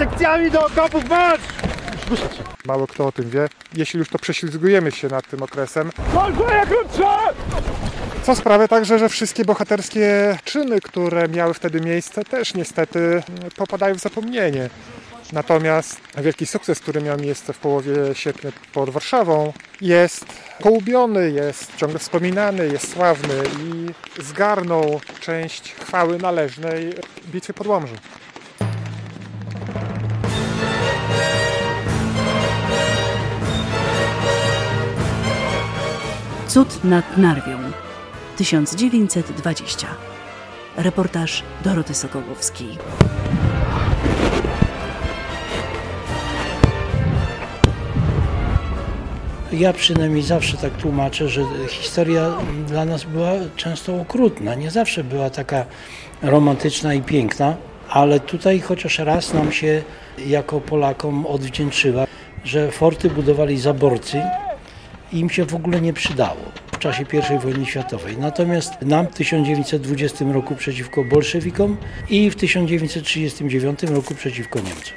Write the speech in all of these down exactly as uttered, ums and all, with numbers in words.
sekcjami do okopów marsz! Mało kto o tym wie. Jeśli już to prześlizgujemy się nad tym okresem, co sprawia także, że wszystkie bohaterskie czyny, które miały wtedy miejsce, też niestety popadają w zapomnienie. Natomiast wielki sukces, który miał miejsce w połowie sierpnia pod Warszawą, jest połubiony, jest ciągle wspominany, jest sławny i zgarnął część chwały należnej bitwie pod Łomżą. Cud nad Narwią, tysiąc dziewięćset dwadzieścia. Reportaż Doroty Sokołowskiej. Ja przynajmniej zawsze tak tłumaczę, że historia dla nas była często okrutna. Nie zawsze była taka romantyczna i piękna, ale tutaj chociaż raz nam się jako Polakom odwdzięczyła, że forty budowali zaborcy i im się w ogóle nie przydało w czasie pierwszej wojny światowej. Natomiast nam w tysiąc dziewięćset dwudziestym roku przeciwko bolszewikom i w tysiąc dziewięćset trzydziestym dziewiątym roku przeciwko Niemcom.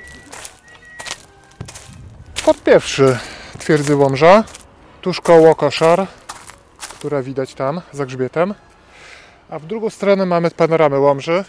Fort pierwszy twierdzy Łomża, tuż koło Koszar, która widać tam za grzbietem. A w drugą stronę mamy panoramę Łomży.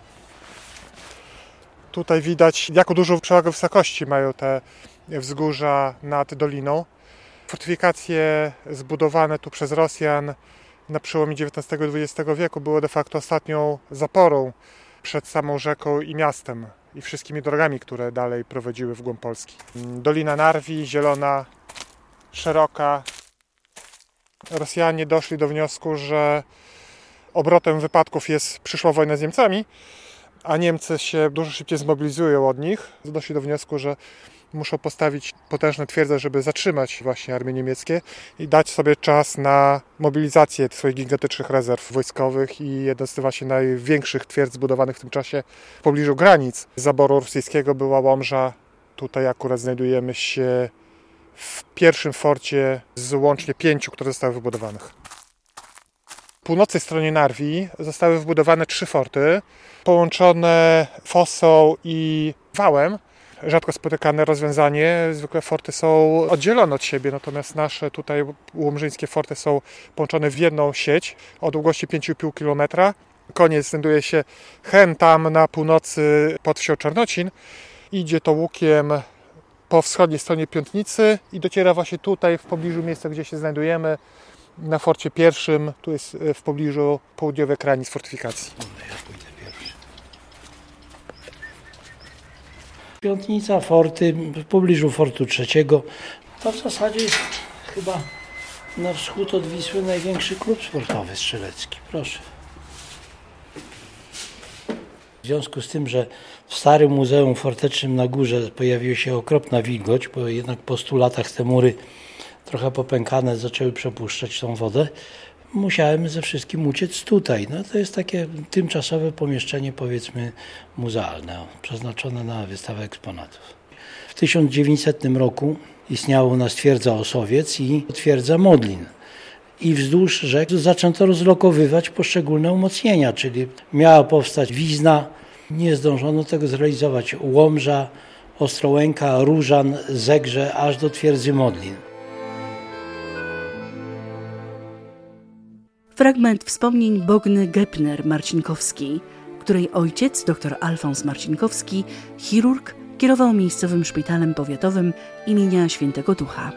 Tutaj widać, jaką dużą przewagę wysokości mają te wzgórza nad doliną. Fortyfikacje zbudowane tu przez Rosjan na przełomie dziewiętnastego i dwudziestego wieku były de facto ostatnią zaporą przed samą rzeką i miastem i wszystkimi drogami, które dalej prowadziły w głąb Polski. Dolina Narwi, zielona, szeroka. Rosjanie doszli do wniosku, że obrotem wypadków jest przyszła wojna z Niemcami, a Niemcy się dużo szybciej zmobilizują od nich. Doszli do wniosku, że muszą postawić potężne twierdze, żeby zatrzymać właśnie armie niemieckie i dać sobie czas na mobilizację swoich gigantycznych rezerw wojskowych i jedna z właśnie największych twierdz zbudowanych w tym czasie w pobliżu granic zaboru rosyjskiego była Łomża. Tutaj akurat znajdujemy się w pierwszym forcie z łącznie pięciu, które zostały wybudowane. W północnej stronie Narwi zostały wybudowane trzy forty, połączone fosą i wałem. Rzadko spotykane rozwiązanie. Zwykle forty są oddzielone od siebie, natomiast nasze tutaj łomżyńskie forty są połączone w jedną sieć o długości pięć i pół kilometra. Koniec znajduje się hen tam na północy pod wsią Czarnocin. Idzie to łukiem po wschodniej stronie Piątnicy i dociera właśnie tutaj w pobliżu miejsca, gdzie się znajdujemy, na forcie pierwszym. Tu jest w pobliżu południowej granic fortyfikacji. Piątnica, forty, w pobliżu fortu trzeciego. To w zasadzie jest chyba na wschód od Wisły największy klub sportowy strzelecki. Proszę. W związku z tym, że w starym Muzeum Fortecznym na górze pojawiła się okropna wilgoć, bo jednak po stu latach te mury trochę popękane zaczęły przepuszczać tą wodę, musiałem ze wszystkim uciec tutaj. No to jest takie tymczasowe pomieszczenie, powiedzmy, muzealne, przeznaczone na wystawę eksponatów. W tysiąc dziewięćsetnym roku istniała u nas twierdza Osowiec i twierdza Modlin. I wzdłuż rzek zaczęto rozlokowywać poszczególne umocnienia, czyli miała powstać Wizna, nie zdążono tego zrealizować, Łomża, Ostrołęka, Różan, Zegrze, aż do twierdzy Modlin. Fragment wspomnień Bogny Gepner-Marcinkowskiej, której ojciec, dr Alfons Marcinkowski, chirurg, kierował miejscowym szpitalem powiatowym imienia Świętego Ducha.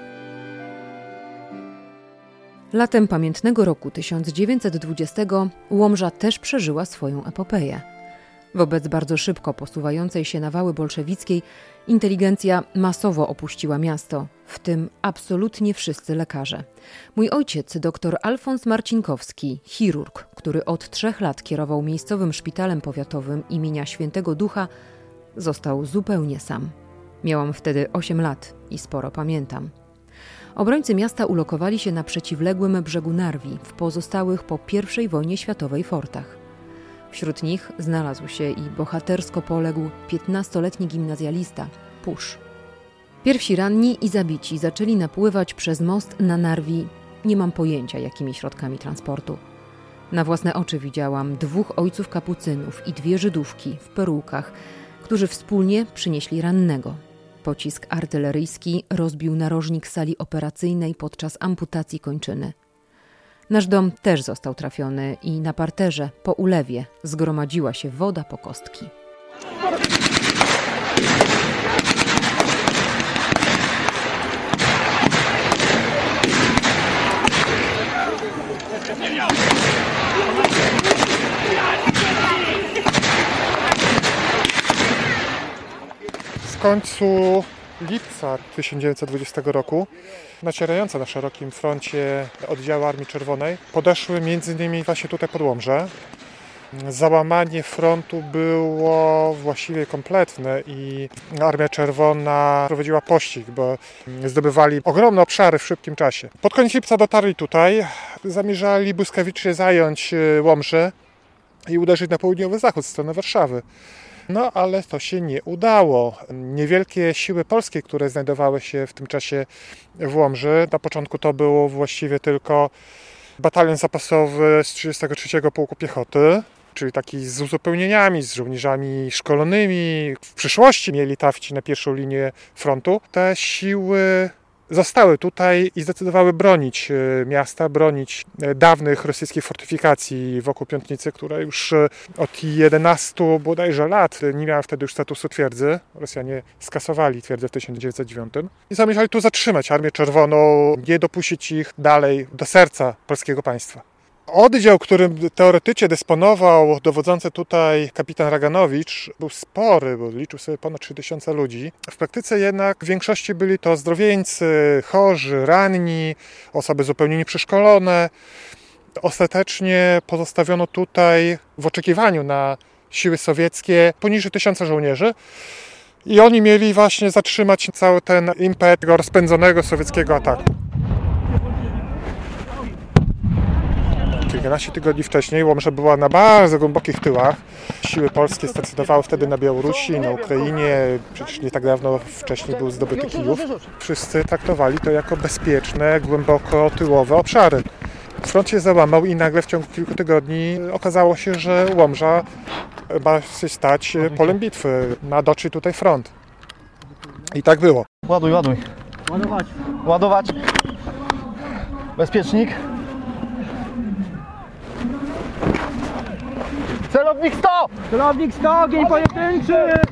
Latem pamiętnego roku tysiąc dziewięćset dwudziestego Łomża też przeżyła swoją epopeję. Wobec bardzo szybko posuwającej się nawały bolszewickiej inteligencja masowo opuściła miasto, w tym absolutnie wszyscy lekarze. Mój ojciec, dr Alfons Marcinkowski, chirurg, który od trzech lat kierował miejscowym szpitalem powiatowym imienia Świętego Ducha, został zupełnie sam. Miałam wtedy osiem lat i sporo pamiętam. Obrońcy miasta ulokowali się na przeciwległym brzegu Narwi, w pozostałych po pierwszej wojnie światowej fortach. Wśród nich znalazł się i bohatersko poległ piętnastoletni gimnazjalista, Pusz. Pierwsi ranni i zabici zaczęli napływać przez most na Narwi, nie mam pojęcia jakimi środkami transportu. Na własne oczy widziałam dwóch ojców kapucynów i dwie Żydówki w perułkach, którzy wspólnie przynieśli rannego. Pocisk artyleryjski rozbił narożnik sali operacyjnej podczas amputacji kończyny. Nasz dom też został trafiony i na parterze, po ulewie, zgromadziła się woda po kostki. W końcu lipca tysiąc dziewięćset dwudziestego roku nacierające na szerokim froncie oddziały Armii Czerwonej podeszły między innymi właśnie tutaj pod Łomżę. Załamanie frontu było właściwie kompletne i Armia Czerwona prowadziła pościg, bo zdobywali ogromne obszary w szybkim czasie. Pod koniec lipca dotarli tutaj, zamierzali błyskawicznie zająć Łomżę i uderzyć na południowy zachód, w stronę Warszawy. No, ale to się nie udało. Niewielkie siły polskie, które znajdowały się w tym czasie w Łomży, na początku to było właściwie tylko batalion zapasowy z trzydziestego trzeciego Pułku Piechoty, czyli taki z uzupełnieniami, z żołnierzami szkolonymi. W przyszłości mieli trafić na pierwszą linię frontu. Te siły zostały tutaj i zdecydowały bronić miasta, bronić dawnych rosyjskich fortyfikacji wokół Piątnicy, które już od jedenastu bodajże lat nie miały wtedy już statusu twierdzy. Rosjanie skasowali twierdzę w tysiąc dziewięćset dziewiątym i zamierzali tu zatrzymać Armię Czerwoną, nie dopuścić ich dalej do serca polskiego państwa. Oddział, którym teoretycznie dysponował dowodzący tutaj kapitan Raganowicz, był spory, bo liczył sobie ponad trzy tysiące ludzi. W praktyce jednak w większości byli to zdrowieńcy, chorzy, ranni, osoby zupełnie nieprzeszkolone. Ostatecznie pozostawiono tutaj w oczekiwaniu na siły sowieckie poniżej tysiąca żołnierzy i oni mieli właśnie zatrzymać cały ten impet tego rozpędzonego sowieckiego ataku. Kilkanaście tygodni wcześniej Łomża była na bardzo głębokich tyłach. Siły polskie stacjonowały wtedy na Białorusi, na Ukrainie. Przecież nie tak dawno wcześniej był zdobyty Kijów. Wszyscy traktowali to jako bezpieczne, głęboko tyłowe obszary. Front się załamał i nagle w ciągu kilku tygodni okazało się, że Łomża ma się stać polem bitwy. Ma dotrzeć tutaj front. I tak było. Ładuj, ładuj. Ładować. Ładować. Bezpiecznik. Celownik sto! Celownik sto, ogień pojedynczy!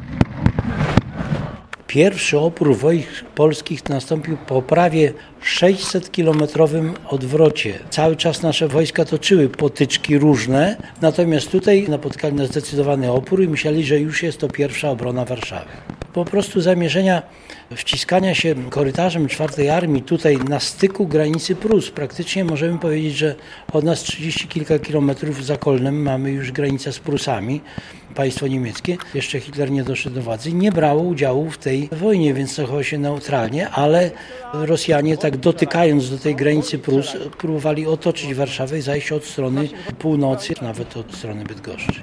Pierwszy opór wojsk polskich nastąpił po prawie sześćsetkilometrowym odwrocie. Cały czas nasze wojska toczyły potyczki różne, natomiast tutaj napotkali na zdecydowany opór i myśleli, że już jest to pierwsza obrona Warszawy. Po prostu zamierzenia wciskania się korytarzem czwartej Armii tutaj na styku granicy Prus. Praktycznie możemy powiedzieć, że od nas trzydzieści kilka kilometrów za Kolnem mamy już granicę z Prusami. Państwo niemieckie, jeszcze Hitler nie doszedł do władzy, nie brało udziału w tej wojnie, więc zachowało się neutralnie, ale Rosjanie tak dotykając do tej granicy Prus próbowali otoczyć Warszawę i zajść od strony północy, nawet od strony Bydgoszczy.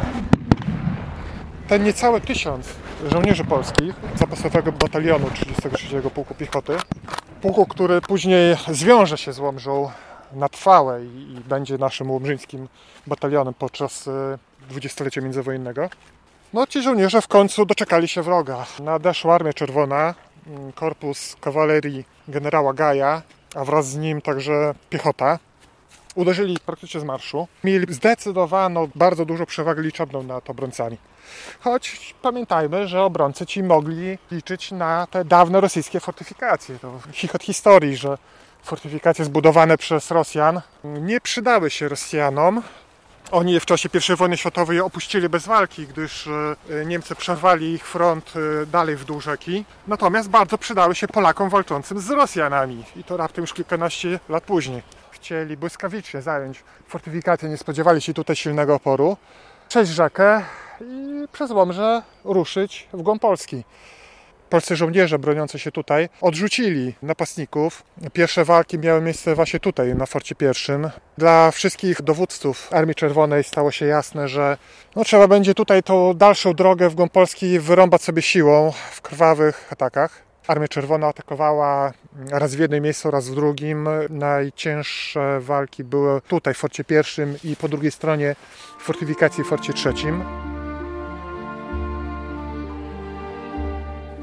Ten niecały tysiąc żołnierzy polskich zapasowego batalionu trzydziestego trzeciego Pułku Piechoty, pułku, który później zwiąże się z Łomżą na trwałe i, i będzie naszym łomżyńskim batalionem podczas dwudziestolecia międzywojennego. No ci żołnierze w końcu doczekali się wroga. Nadeszła Armia Czerwona, korpus kawalerii generała Gaja, a wraz z nim także piechota. Uderzyli praktycznie z marszu. Mieli zdecydowaną, bardzo dużą przewagę liczebną nad obrońcami. Choć pamiętajmy, że obrońcy ci mogli liczyć na te dawne rosyjskie fortyfikacje. To chichot historii, że fortyfikacje zbudowane przez Rosjan nie przydały się Rosjanom. Oni w czasie pierwszej wojny światowej opuścili bez walki, gdyż Niemcy przerwali ich front dalej w dół rzeki. Natomiast bardzo przydały się Polakom walczącym z Rosjanami. I to raptem już kilkanaście lat później. Chcieli błyskawicznie zająć fortyfikację, nie spodziewali się tutaj silnego oporu, przejść rzekę i przez Łomżę ruszyć w głąb Polski. Polscy żołnierze broniący się tutaj odrzucili napastników. Pierwsze walki miały miejsce właśnie tutaj, na Forcie Pierwszym. Dla wszystkich dowódców Armii Czerwonej stało się jasne, że no, trzeba będzie tutaj tą dalszą drogę w głąb Polski wyrąbać sobie siłą w krwawych atakach. Armia Czerwona atakowała raz w jednym miejscu, raz w drugim. Najcięższe walki były tutaj w Forcie Pierwszym i po drugiej stronie fortyfikacji w Forcie Trzecim.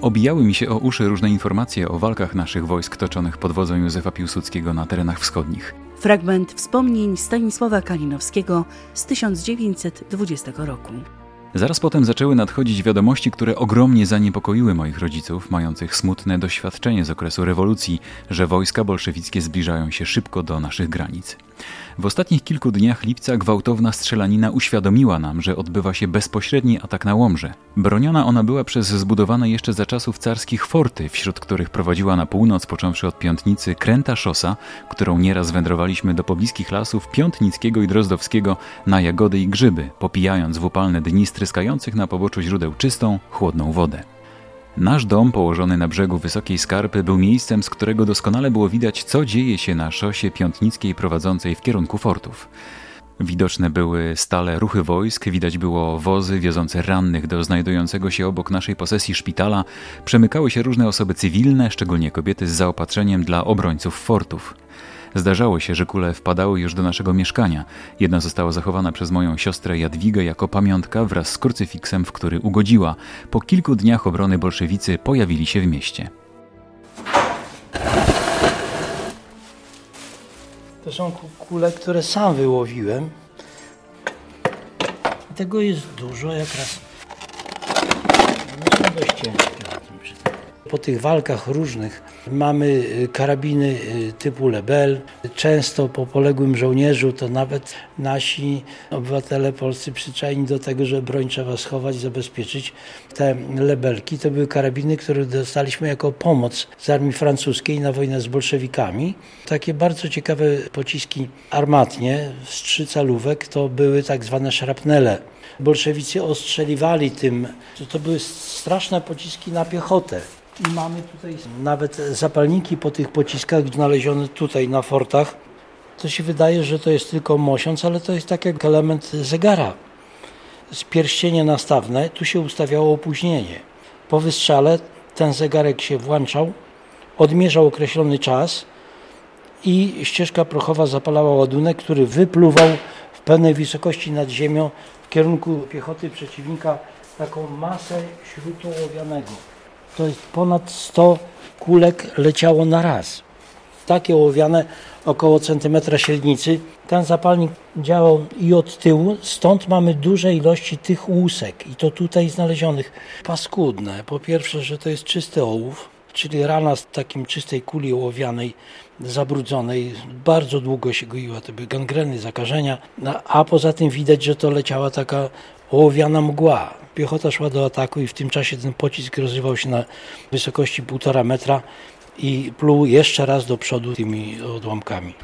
Obijały mi się o uszy różne informacje o walkach naszych wojsk toczonych pod wodzą Józefa Piłsudskiego na terenach wschodnich. Fragment wspomnień Stanisława Kalinowskiego z tysiąc dziewięćset dwudziestego roku. Zaraz potem zaczęły nadchodzić wiadomości, które ogromnie zaniepokoiły moich rodziców, mających smutne doświadczenie z okresu rewolucji, że wojska bolszewickie zbliżają się szybko do naszych granic. W ostatnich kilku dniach lipca gwałtowna strzelanina uświadomiła nam, że odbywa się bezpośredni atak na Łomżę. Broniona ona była przez zbudowane jeszcze za czasów carskich forty, wśród których prowadziła na północ, począwszy od Piątnicy, kręta szosa, którą nieraz wędrowaliśmy do pobliskich lasów Piątnickiego i Drozdowskiego na jagody i grzyby, popijając w upalne dni stryskających na poboczu źródeł czystą, chłodną wodę. Nasz dom, położony na brzegu wysokiej skarpy, był miejscem, z którego doskonale było widać, co dzieje się na szosie Piątnickiej prowadzącej w kierunku fortów. Widoczne były stale ruchy wojsk, widać było wozy wiozące rannych do znajdującego się obok naszej posesji szpitala, przemykały się różne osoby cywilne, szczególnie kobiety z zaopatrzeniem dla obrońców fortów. Zdarzało się, że kule wpadały już do naszego mieszkania. Jedna została zachowana przez moją siostrę Jadwigę jako pamiątka wraz z krucyfiksem, w który ugodziła. Po kilku dniach obrony bolszewicy pojawili się w mieście. To są kule, które sam wyłowiłem. Tego jest dużo, jak raz. No są dość ciężkie. Po tych walkach różnych mamy karabiny typu Lebel. Często po poległym żołnierzu to nawet nasi obywatele polscy przyczajni do tego, że broń trzeba schować, zabezpieczyć. Te Lebelki to były karabiny, które dostaliśmy jako pomoc z armii francuskiej na wojnę z bolszewikami. Takie bardzo ciekawe pociski armatnie z trzycalówek to były tak zwane szrapnele. Bolszewicy ostrzeliwali tym, to były straszne pociski na piechotę. I mamy tutaj nawet zapalniki po tych pociskach znalezione tutaj na fortach. To się wydaje, że to jest tylko mosiąc, ale to jest tak jak element zegara. Z pierścienie nastawne, tu się ustawiało opóźnienie. Po wystrzale ten zegarek się włączał, odmierzał określony czas i ścieżka prochowa zapalała ładunek, który wypluwał w pewnej wysokości nad ziemią w kierunku piechoty przeciwnika taką masę śrutu ołowianego. To jest ponad sto kulek leciało na raz. Takie ołowiane około centymetra średnicy. Ten zapalnik działał i od tyłu, stąd mamy duże ilości tych łusek i to tutaj znalezionych. Paskudne. Po pierwsze, że to jest czysty ołów, czyli rana z takim czystej kuli ołowianej, zabrudzonej, bardzo długo się goiła, to były gangreny, zakażenia, no, a poza tym widać, że to leciała taka ołowiana mgła. Piechota szła do ataku i w tym czasie ten pocisk rozrywał się na wysokości półtora metra i pluł jeszcze raz do przodu tymi odłamkami.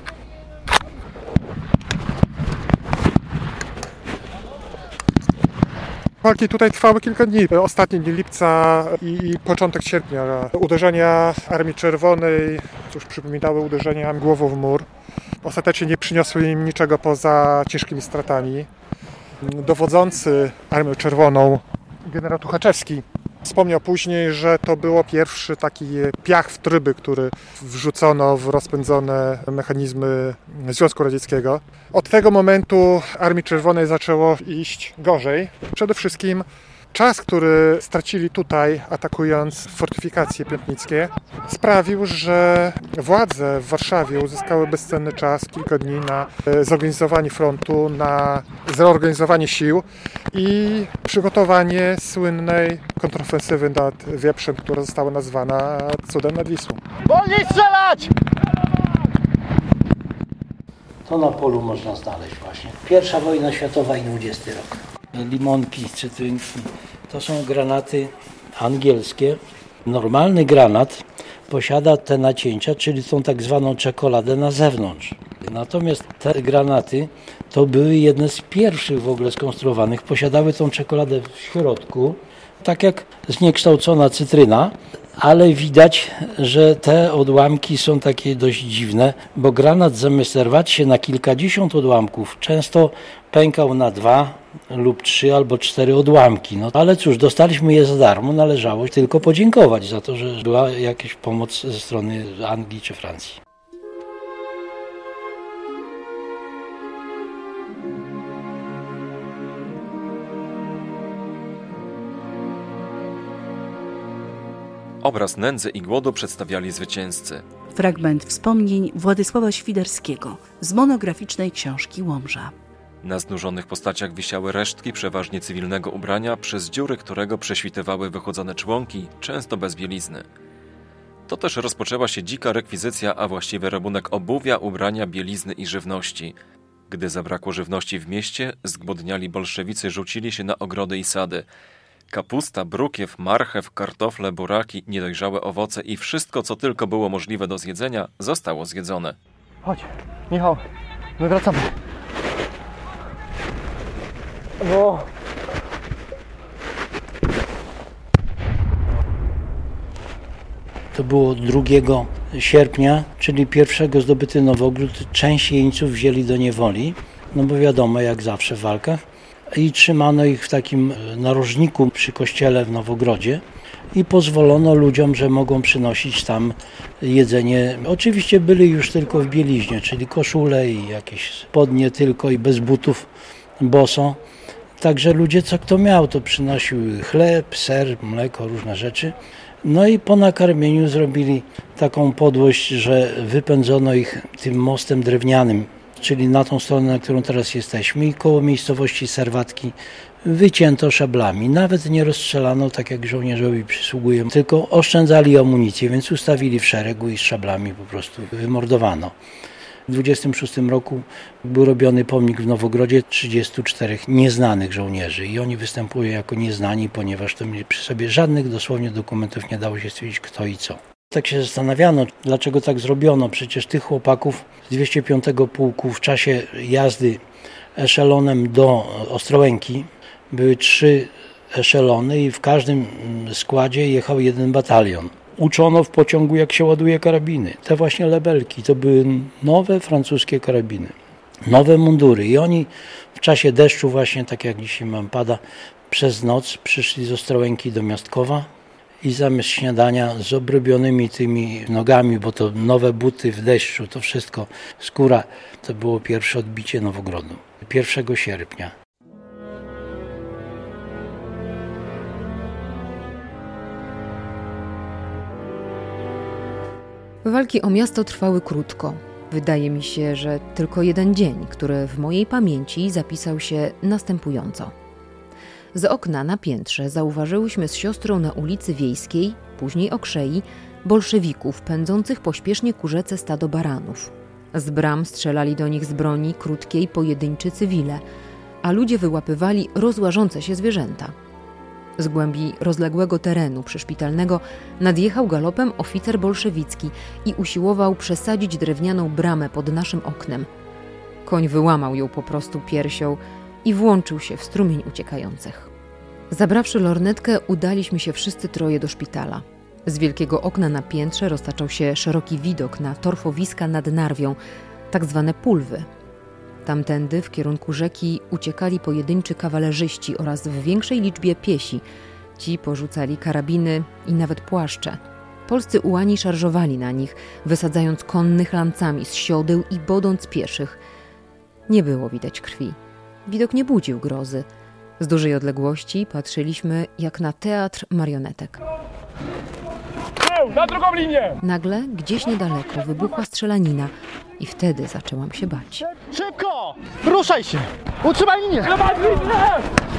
Walki tutaj trwały kilka dni. Ostatnie dni lipca i początek sierpnia. Uderzenia Armii Czerwonej cóż, przypominały uderzenia głową w mur. Ostatecznie nie przyniosły im niczego poza ciężkimi stratami. Dowodzący Armią Czerwoną, generał Tuchaczewski, wspomniał później, że to było pierwszy taki piach w tryby, który wrzucono w rozpędzone mechanizmy Związku Radzieckiego. Od tego momentu Armii Czerwonej zaczęło iść gorzej. Przede wszystkim czas, który stracili tutaj, atakując fortyfikacje piątnickie, sprawił, że władze w Warszawie uzyskały bezcenny czas, kilka dni na zorganizowanie frontu, na zreorganizowanie sił i przygotowanie słynnej kontrofensywy nad Wieprzem, która została nazwana cudem nad Wisłą. Wolniej strzelać! To na polu można znaleźć właśnie. Pierwsza wojna światowa i dwudziesty rok. Limonki, cytrynki. To są granaty angielskie. Normalny granat posiada te nacięcia, czyli tą tak zwaną czekoladę na zewnątrz. Natomiast te granaty to były jedne z pierwszych w ogóle skonstruowanych. Posiadały tą czekoladę w środku, tak jak zniekształcona cytryna, ale widać, że te odłamki są takie dość dziwne, bo granat zamiast rwać się na kilkadziesiąt odłamków, często pękał na dwa lub trzy albo cztery odłamki. No, ale cóż, dostaliśmy je za darmo, należało tylko podziękować za to, że była jakaś pomoc ze strony Anglii czy Francji. Obraz nędzy i głodu przedstawiali zwycięzcy. Fragment wspomnień Władysława Świderskiego z monograficznej książki Łomża. Na znużonych postaciach wisiały resztki przeważnie cywilnego ubrania, przez dziury którego prześwitywały wychudzone członki, często bez bielizny. To też rozpoczęła się dzika rekwizycja, a właściwie rabunek obuwia, ubrania, bielizny i żywności. Gdy zabrakło żywności w mieście, zgłodniali bolszewicy rzucili się na ogrody i sady. Kapusta, brukiew, marchew, kartofle, buraki, niedojrzałe owoce i wszystko, co tylko było możliwe do zjedzenia, zostało zjedzone. Chodź, Michał, my wracamy. No. To było drugiego sierpnia, czyli pierwszego zdobyty Nowogród. Część jeńców wzięli do niewoli, no bo wiadomo, jak zawsze w walkach. I trzymano ich w takim narożniku przy kościele w Nowogrodzie i pozwolono ludziom, że mogą przynosić tam jedzenie. Oczywiście byli już tylko w bieliźnie, czyli koszule i jakieś spodnie tylko i bez butów, boso. Także ludzie, co kto miał, to przynosił chleb, ser, mleko, różne rzeczy. No i po nakarmieniu zrobili taką podłość, że wypędzono ich tym mostem drewnianym, czyli na tą stronę, na którą teraz jesteśmy, i koło miejscowości Serwatki wycięto szablami. Nawet nie rozstrzelano, tak jak żołnierzowi przysługują, tylko oszczędzali amunicję, więc ustawili w szeregu i z szablami po prostu wymordowano. W dwudziestym szóstym roku był robiony pomnik w Nowogrodzie trzydziestu czterech nieznanych żołnierzy i oni występują jako nieznani, ponieważ to mieli przy sobie żadnych dosłownie dokumentów, nie dało się stwierdzić kto i co. Tak się zastanawiano, dlaczego tak zrobiono. Przecież tych chłopaków z dwieście piątego Pułku w czasie jazdy eszelonem do Ostrołęki były trzy eszelony i w każdym składzie jechał jeden batalion. Uczono w pociągu, jak się ładuje karabiny. Te właśnie lebelki to były nowe francuskie karabiny, nowe mundury i oni w czasie deszczu właśnie, tak jak dzisiaj mam pada, przez noc przyszli z Ostrołęki do Miastkowa i zamiast śniadania z obrobionymi tymi nogami, bo to nowe buty w deszczu, to wszystko skóra, to było pierwsze odbicie Nowogrodu, pierwszego sierpnia. Walki o miasto trwały krótko. Wydaje mi się, że tylko jeden dzień, który w mojej pamięci zapisał się następująco. Z okna na piętrze zauważyłyśmy z siostrą na ulicy Wiejskiej, później Okrzei, bolszewików pędzących pośpiesznie ku rzece stado baranów. Z bram strzelali do nich z broni krótkiej pojedynczy cywile, a ludzie wyłapywali rozłażące się zwierzęta. Z głębi rozległego terenu przyszpitalnego nadjechał galopem oficer bolszewicki i usiłował przesadzić drewnianą bramę pod naszym oknem. Koń wyłamał ją po prostu piersią i włączył się w strumień uciekających. Zabrawszy lornetkę, udaliśmy się wszyscy troje do szpitala. Z wielkiego okna na piętrze roztaczał się szeroki widok na torfowiska nad Narwią, tak zwane pulwy. Tamtędy, w kierunku rzeki, uciekali pojedynczy kawalerzyści oraz w większej liczbie piesi. Ci porzucali karabiny i nawet płaszcze. Polscy ułani szarżowali na nich, wysadzając konnych lancami z siodeł i bodąc pieszych. Nie było widać krwi. Widok nie budził grozy. Z dużej odległości patrzyliśmy jak na teatr marionetek. Na drugą linię! Nagle, gdzieś niedaleko, wybuchła strzelanina i wtedy zaczęłam się bać. Szybko! Ruszaj się! Utrzymaj linię! Trzymaj linię!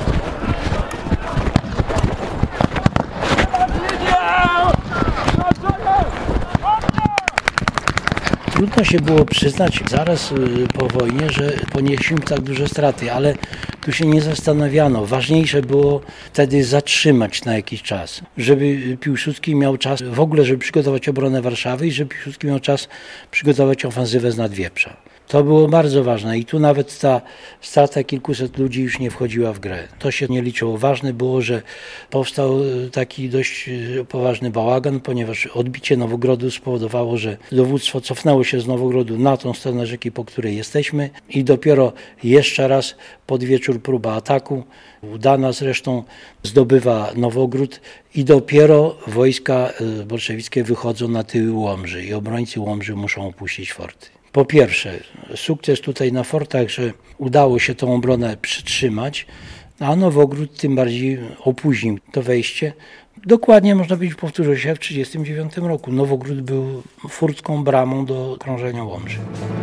Trudno się było przyznać zaraz po wojnie, że ponieśliśmy tak duże straty, ale tu się nie zastanawiano. Ważniejsze było wtedy zatrzymać na jakiś czas, żeby Piłsudski miał czas w ogóle, żeby przygotować obronę Warszawy i żeby Piłsudski miał czas przygotować ofensywę z Nadwieprza. To było bardzo ważne i tu nawet ta strata kilkuset ludzi już nie wchodziła w grę. To się nie liczyło. Ważne było, że powstał taki dość poważny bałagan, ponieważ odbicie Nowogrodu spowodowało, że dowództwo cofnęło się z Nowogrodu na tą stronę rzeki, po której jesteśmy i dopiero jeszcze raz pod wieczór próba ataku, udana zresztą, zdobywa Nowogród i dopiero wojska bolszewickie wychodzą na tyły Łomży i obrońcy Łomży muszą opuścić forty. Po pierwsze, sukces tutaj na fortach, że udało się tą obronę przytrzymać, a Nowogród tym bardziej opóźnił to wejście, Dokładnie można powiedzieć, powtórzyło się w tysiąc dziewięćset trzydziestym dziewiątym roku. Nowogród był furtką bramą do krążenia Łomży.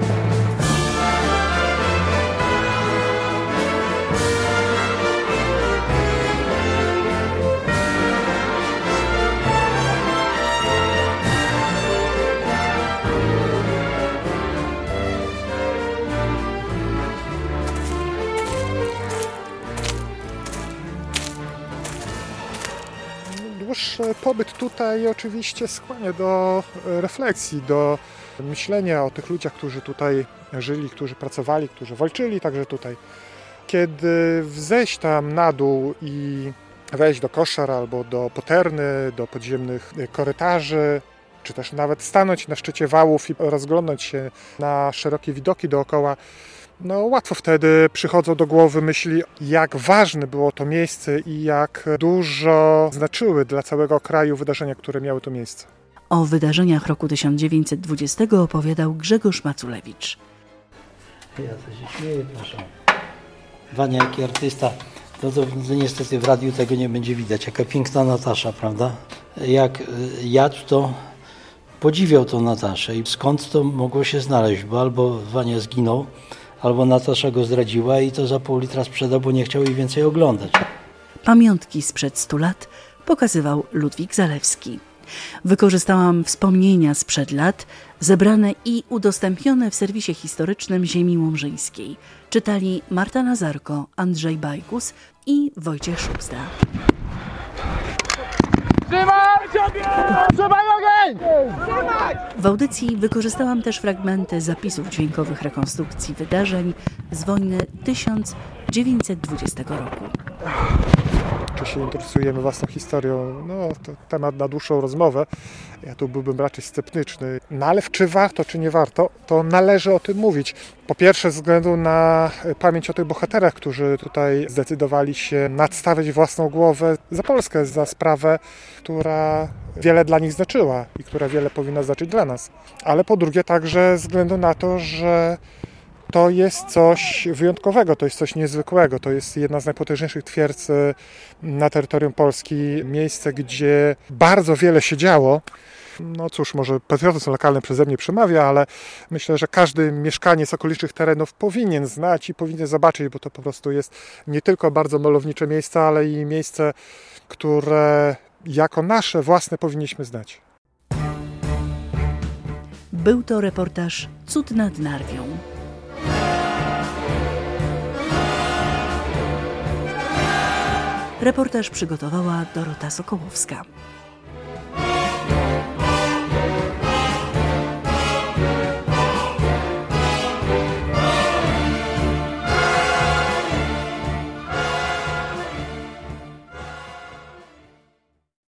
Dłuższy pobyt tutaj oczywiście skłania do refleksji, do myślenia o tych ludziach, którzy tutaj żyli, którzy pracowali, którzy walczyli także tutaj. Kiedy zejść tam na dół i wejść do koszar albo do poterny, do podziemnych korytarzy, czy też nawet stanąć na szczycie wałów i rozglądać się na szerokie widoki dookoła, no łatwo wtedy przychodzą do głowy myśli, jak ważne było to miejsce i jak dużo znaczyły dla całego kraju wydarzenia, które miały to miejsce. O wydarzeniach roku tysiąc dziewięćset dwudziestego opowiadał Grzegorz Maculewicz. Ja to się śmieję, proszę. Wania, jaki artysta. No to, to niestety w radiu tego nie będzie widać. Jaka piękna Natasza, prawda? Jak jadł, to podziwiał tą Nataszę. I skąd to mogło się znaleźć? Bo albo Wania zginął, albo Natasza go zdradziła i to za pół litra sprzedał, bo nie chciał jej więcej oglądać. Pamiątki sprzed stu lat pokazywał Ludwik Zalewski. Wykorzystałam wspomnienia sprzed lat, zebrane i udostępnione w serwisie historycznym Ziemi Łomżyńskiej. Czytali Marta Nazarko, Andrzej Bajkus i Wojciech Szubsta. Trzymaj sobie! Trzymaj ogień! W audycji wykorzystałam też fragmenty zapisów dźwiękowych rekonstrukcji wydarzeń z wojny tysiąc dziewięćset dwudziestego roku. Czy się interesujemy własną historią? No, to temat na dłuższą rozmowę. Ja tu byłbym raczej sceptyczny. No ale czy warto, czy nie warto, to należy o tym mówić. Po pierwsze, ze względu na pamięć o tych bohaterach, którzy tutaj zdecydowali się nadstawiać własną głowę za Polskę, za sprawę, która wiele dla nich znaczyła i która wiele powinna znaczyć dla nas. Ale po drugie także ze względu na to, że to jest coś wyjątkowego, to jest coś niezwykłego. To jest jedna z najpotężniejszych twierdz na terytorium Polski. Miejsce, gdzie bardzo wiele się działo. No cóż, może patriotyzm lokalny przeze mnie przemawia, ale myślę, że każdy mieszkaniec okolicznych terenów powinien znać i powinien zobaczyć, bo to po prostu jest nie tylko bardzo malownicze miejsce, ale i miejsce, które jako nasze własne powinniśmy znać. Był to reportaż Cud nad Narwią. Reportaż przygotowała Dorota Sokołowska.